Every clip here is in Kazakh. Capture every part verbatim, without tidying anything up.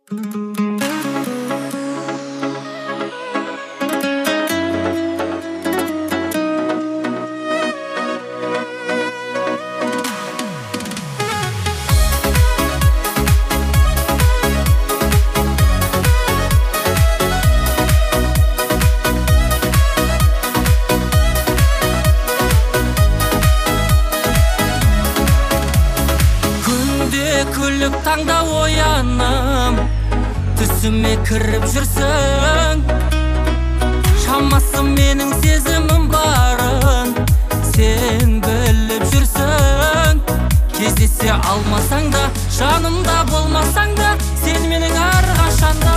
Күліп таңда оянам, түсіме кіріп жүрсің. Шамасы менің сезімім барын сен біліп жүрсің. Кездесе алмасаң да, жанымда болмасаң да, сен менің әрқашанда.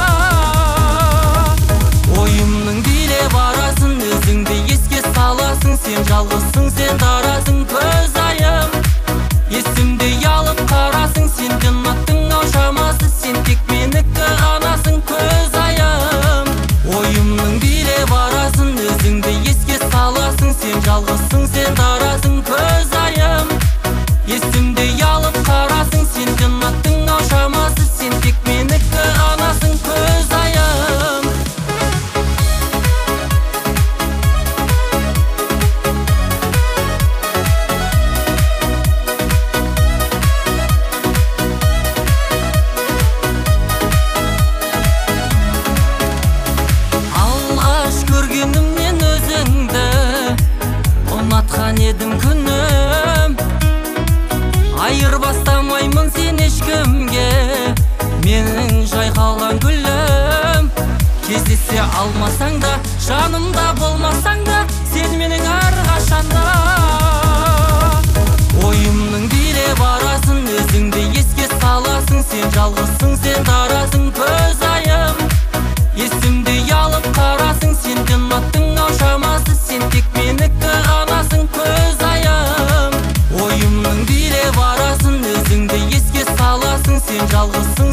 Ойымның биле барасың, өзіңді еске саласың. Сен жалғызсың, сен дарасың, көз айым. Есімде ялып қарасың, сен жынаттың ау шамасы. Сен тек менікі ғанасың, көз айым. Ойымның биле барасың, өзіңді еске саласың. Сен жалғызсың, сен дарасың, көз айым. Есімде ялып қарасың, сен жынаттың ау шамасы. Сен тек менікі ғанасың, көз айым. Көргенімнен өзіңді ұнатқан едім күнім. Айырбастамаймын сен ешкімге, менің жайқалған гүлім. Кездесе алмасаң да, жанымда болмасаң да, сен менің әрқашанда. Ойымның биле барасың, өзіңді еске саласың. Сен жалғызсың, сен дарасың, көз айым. Есімде ялып қарасың, сен жынаттың ау шамасы. Сен тек менікі ғанасың, көз айым. Ойымның биле барасың, өзіңді еске саласың. Сен жалғызсың,